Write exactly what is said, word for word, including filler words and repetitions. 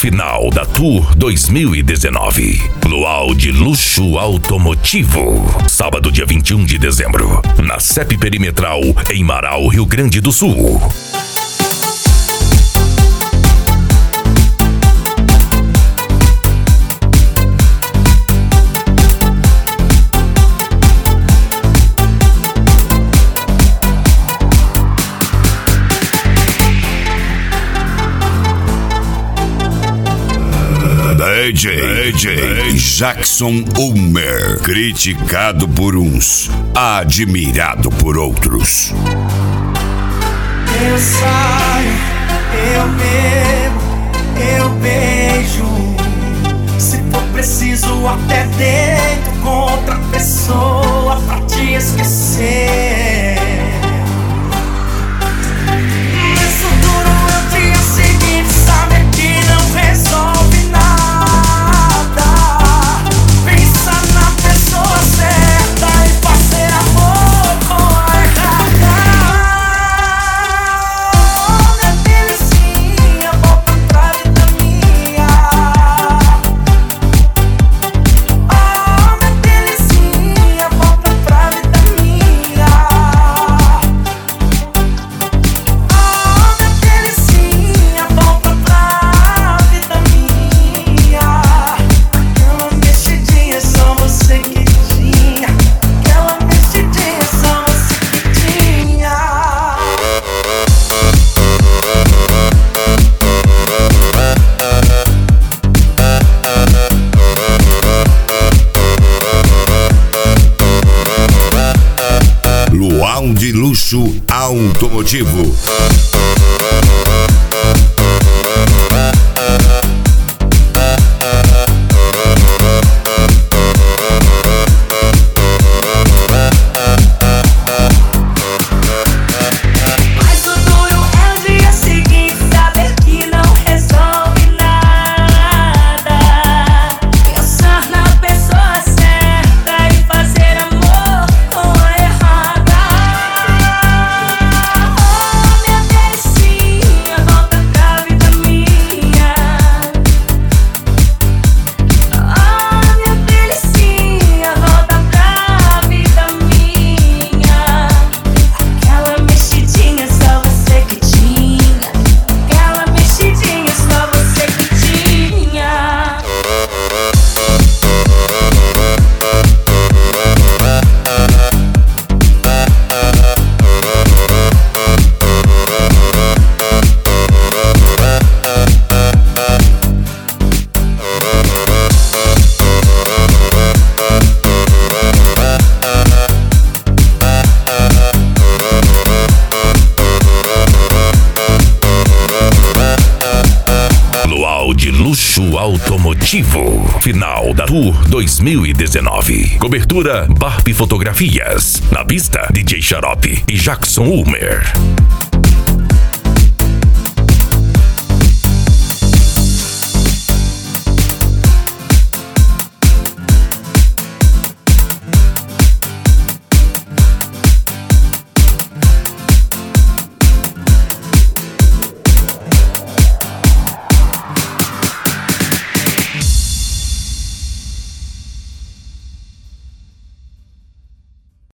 final da Tour dois mil e dezenove. Luau de Luxo Automotivo. Sábado, dia vinte e um de dezembro, na C E P Perimetral, em Marau, Rio Grande do Sul. D J, D J Jackson Ulmer, criticado por uns, admirado por outros. Eu saio, eu bebo, eu beijo. Se for preciso, até deito com outra pessoa pra te esquecer. Isso duro é o dia seguinte, saber que não resolve nada. Luau de Luxo Automotivo. De Luxo Automotivo, final da Tour dois mil e dezenove. Cobertura Barbie Fotografias. Na pista, D J Xarope e Jackson Ulmer.